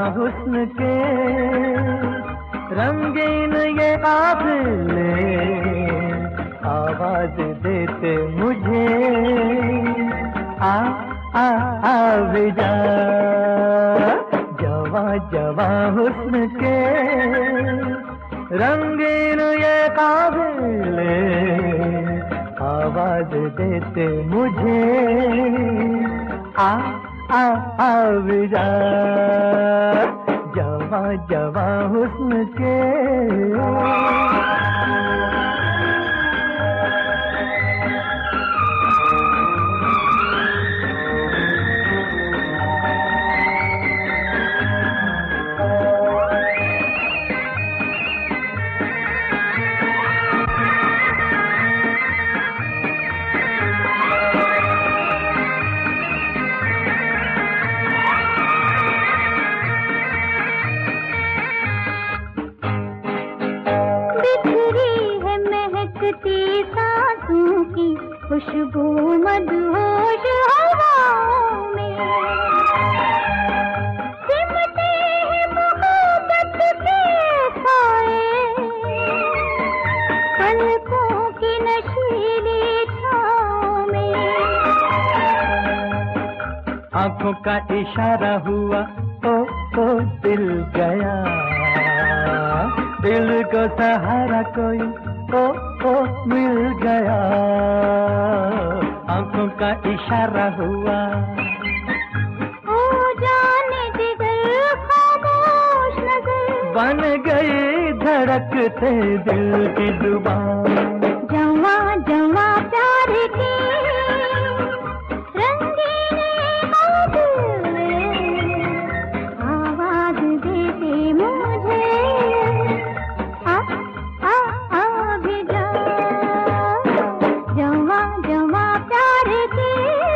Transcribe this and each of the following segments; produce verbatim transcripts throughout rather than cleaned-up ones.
हुस्न के रंगीन ये काफिले आवाज देते मुझे आ आ आ जा। जवा जवा हुस्न के रंगीन ये काफिले आवाज देते मुझे आ आ आ जा। जवा जवा हुस्न के सांसों की खुशबू मदहोश हवाओं में सिमटे हैं मोहब्बत के साए पलकों की नशीली छाँव में। आंखों का इशारा हुआ ओ ओ दिल गया, दिल को सहारा कोई ओ ओ मिल गया। आंखों का इशारा हुआ ओ जाने जिगर खामोश नजर बन गई धड़कते दिल की जुबान। जवा जवा प्यार की रंगीन बादल आवाज देते मुझे आ आ आ भी जा। जवा जवा प्यार की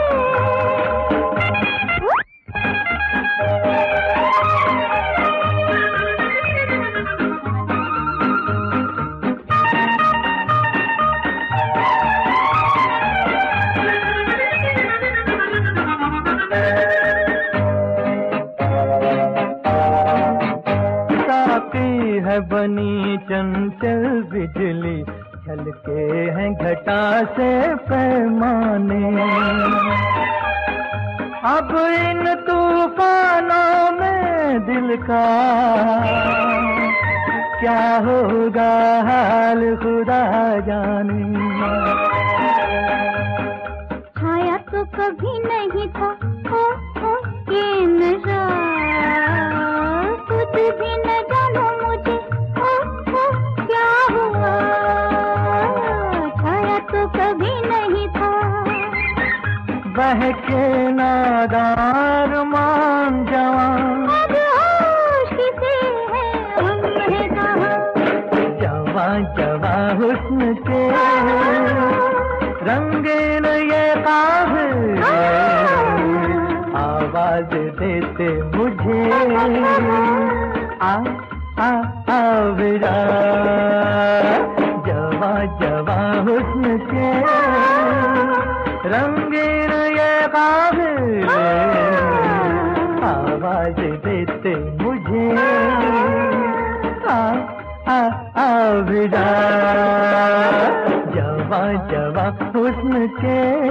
है बनी चंचल बिजली छलके हैं घटा से पैमाने। अब इन तूफानों में दिल का क्या होगा हाल खुदा जाने। छाया तो कभी नहीं था ओ ओ ये नशा कुछ भी न जानो मुझे ओ ओ क्या हुआ। छाया तो कभी नहीं था बहके नादार मान जवान अब होश किसे है हमने कहा। जवा जवा हुस्न के रंगीन ये काफिले आवाज देते मुझे आ आ आ जा। जवा जवा हुस्न के रंगीन ये काफिले आवाज देते मुझे आ आ आ जा। जवा जवा हुस्न के